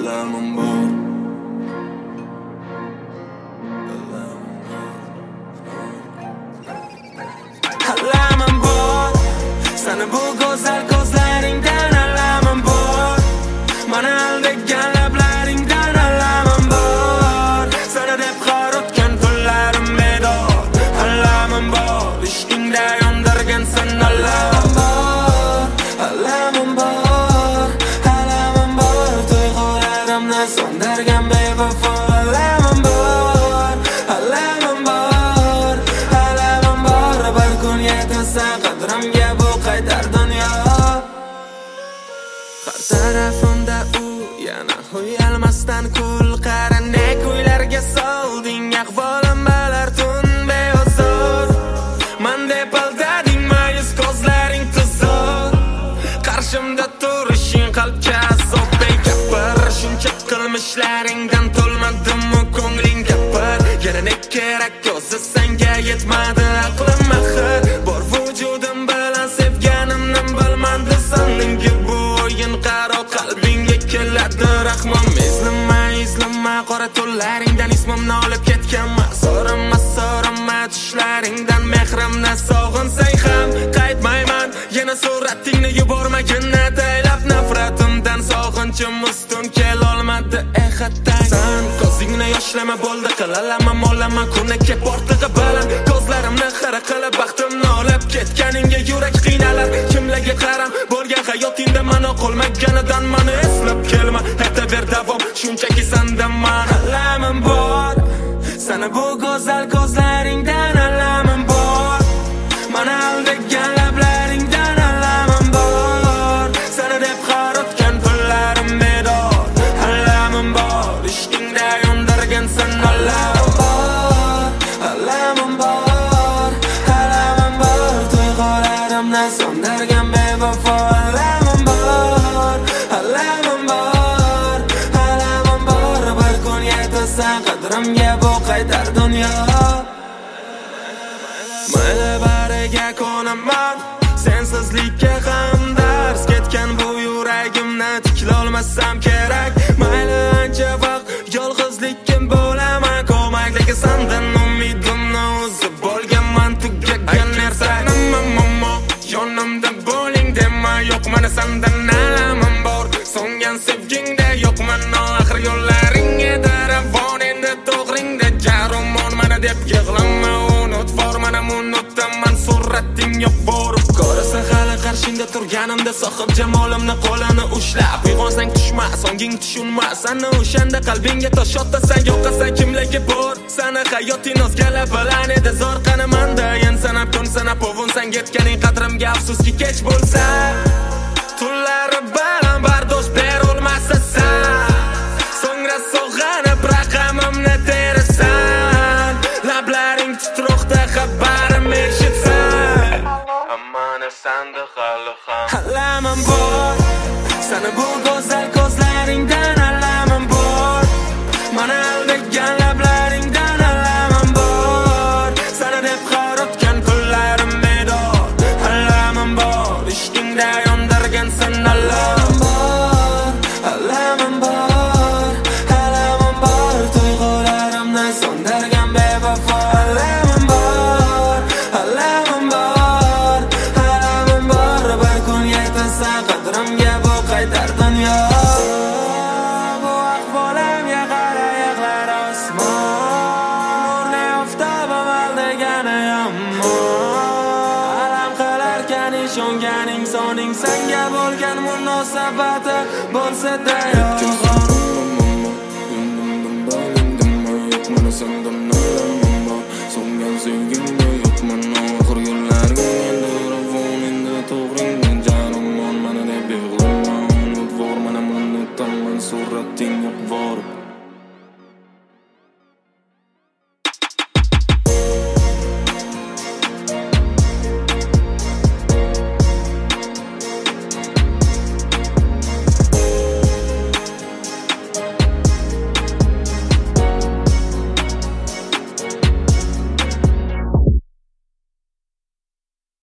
alamim bor. Alamim bor, seni bu go'zal ko'zlaringdan alamim bor. Mana aldagan lablaringdan alamim bor. Seni deb qarotgan kunlarim bedor. Alamim bor, ishqingda yondirgansan alamim bor. Alamim bor, alamim bor. Tuyg'ularimni so'ndirgan bevafo alamim bor. Alamim bor, alamim bor. Bir kun yetsa qadrimga bu qaytar dunyo. Har tarafimda u yana uyalmasdan kul qara ne kuylarga solding ahvolim balar tun beozor. Men deb aldading mayus ko'zlaring tuzor. Qarshimda turishing qalbga azob begapir. Shuncha qilmishlaringdan to'lmadimmi ko'ngling gapir. Yana ne kerak ko'zi senga yetmadi aqlim axir. Bor vujudim bilan sevganimni bilmadi sandingi bu o'yin qaro qalbingga keladi rahmim. Izlama qora tunlaringdan ismimni olib ketganman. So'rama tushlaringdan mehrimni sog'insang ham qaytmayman. Yana suratingni yubormagin ataylab nafratimdan sog'inchim ustun kelolmadi hatang. San ko'zingni yoshlama bo'ldi qilalama molama kunga portig'i baland. Ko'zlarimni xira qilib baxtimni olib ketganingga yurak qiynalar. Kimlarga qaram bo'lgan hayotingda mana qolmaganidan meni eslab kelma. Aytaver davom shunchaki sandan man alamim bor. Sana bu go'zal ko'zlaringdan alamim bor. Mana aldagan lablaringdan alamim bor. Sana deb qarotgan kunlarim bedor. Alamim bor, ishqingda yondirgansan alamim bor. Alamim bor, alamim bor. Tuyg'ularimni so'ndirgan bevafo alamim bor. Alamim bor, alamim bor. Bir kun yetsa qadrimga bu qaytar dunyo. Mayli bariga ko'naman, sensizlikka ham dars ketgan bu yuragimni tiklolmasam kerak. Mayli ancha vaqt yolg'izlikka bo'laman, ko'makligi sandan umidimni uzib bo'lganman. Tugagan narsanim ammo yonimda bo'ling dema, yo'q mana sandan alamim bor. So'ngan sevgingda yo'qman, oxir yo'llaringga daravon endi to'g'ringda jarumon. Mana deb yig'lama, unut formani unutaman, surating yo'q borib ko'rasan hali qarshingda turganimda sohib jamolimni qo'lini ushlab. Uyg'onsang tushmas, onging tushunmas. Sani o'shanda qalbingga tosh otasan, yo'qasa kimlarga bor. Sani hayoting o'zgalar bilan edi zor qanamanda. Yen sanab kun sanab ovunsang yetganing qadrimga afsuski kech bo'lsa. Tunlari bilan bardosh berolmasa san, so'ngra sog'anib raqamimni terasan. Lablaring titroqda xabarim eshitsan, ammani sandi hali ham alamim bor. Sani bu go'zal ko'zlaringdan alamim bor. Mana aldagan lablaringdan alamim bor. Sani deb qarotgan kunlarim bedor. Alamim bor, ishqingda yondirgansan alamim bor. Alamim bor, alamim bor. Tuyg'ularimni so'ndirgan bevafo alamim bor. Alamim bor, alamim bor. Bir kun yetsa qadrimga bu qaytar dunyo. Bu ahvolimga qara yig'lar osmon. Ne oftobim aldagani yomon. Alam qilarkan ishonganing soning senga bo'lgan munosabati bo'lsa-da yo'q. So'ngan sevgi